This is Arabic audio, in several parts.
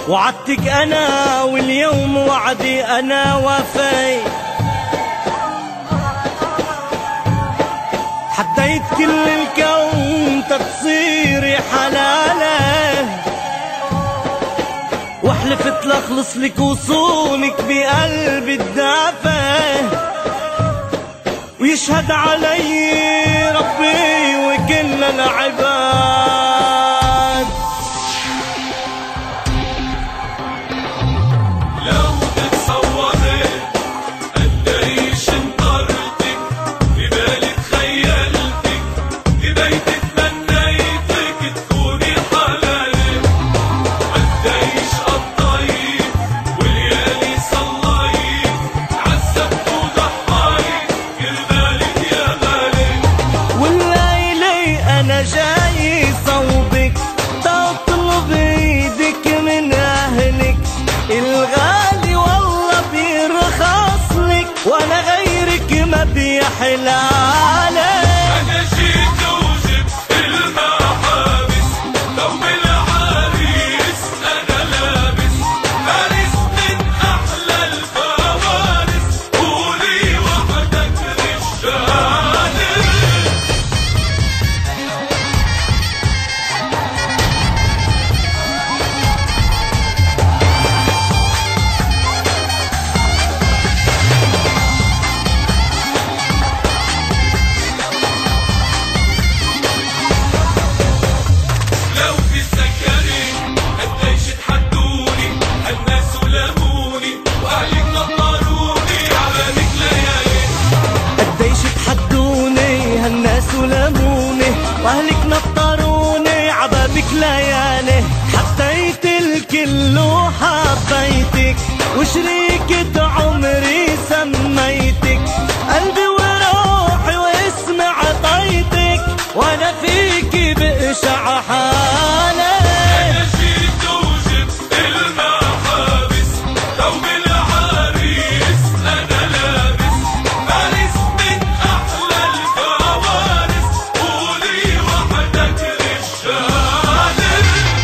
وعدتك أنا واليوم وعدي أنا وفيت، حديت كل الكون تتصيري حلالة، وحلفت لأخلص لك وصولك بقلبي الدافع، ويشهد علي ربي وكل العباد. لو تتصوري قديش انطرتك ببالي تخيلتك ببيتي تمنيتك تكوني حلالي، قديش قضيت وليالي صليت عذبت وضحيت كرمالك يا غالي. والليلة أنا جاي صوبك تطلب ايدك من أهلك الغالي والله بيرخص لك، وأنا غيرك ما بيحلالي. أنا جيت وجبت المحابس ثوب العريس أنا لابس فارس من أحلى الفوارس، قولي وحدك رجالي. لو في السكري قديش تحدوني هالناس ولاموني وأهلك نطروني عبالك ليالي، قديش تحدوني هالناس ولاموني واهلك نطروني عبابك ليالي، حطيت الكل وحبيتك وشريكة عمري سميتك، قلبي وروحي واسم عطيتك وانا فيكي بقشع حالي. أنا جيت وجبت المحابس ثوب العريس أنا لابس فارس من أحلى الفوارس، قولي وحدك رجالي.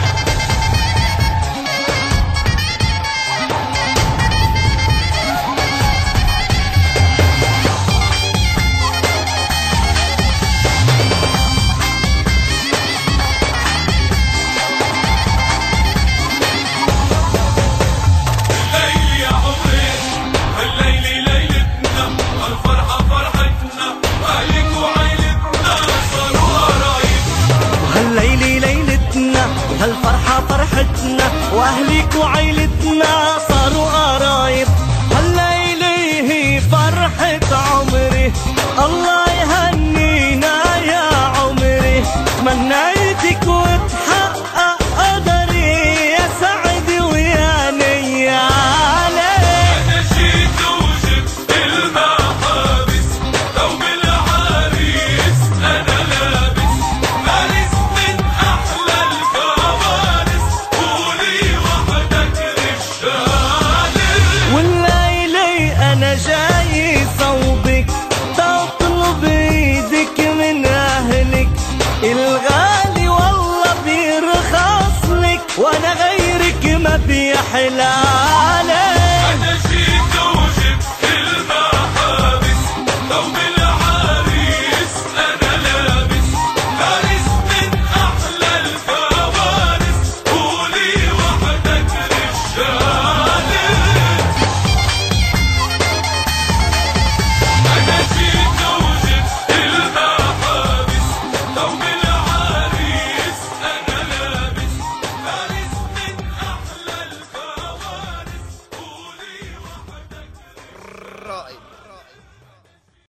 الليل يا عمري هالليل ليلتنا هالفرحة فرحتنا وأهلك وعيلتنا صاروا قرايب. وهالليلة ليلتنا وهالفرحة فرحتنا واهلك وعيلتنا صاروا قرايب، هالليلة هي فرحة عمري الله يهنينا يا عمري، تمنيتك وتحقق قدري يا سعدي ويا نيالي. أنا جيت وجبت المحابس ثوب العريس أنا لابس فارس من أحلى الفوارس، قولي وحدك رجالي. والليلة أنا جاي صوبك تطلب ايدك من أهلك الغالي والله بيرخص لك، وأنا غيرك ما بيحلالي.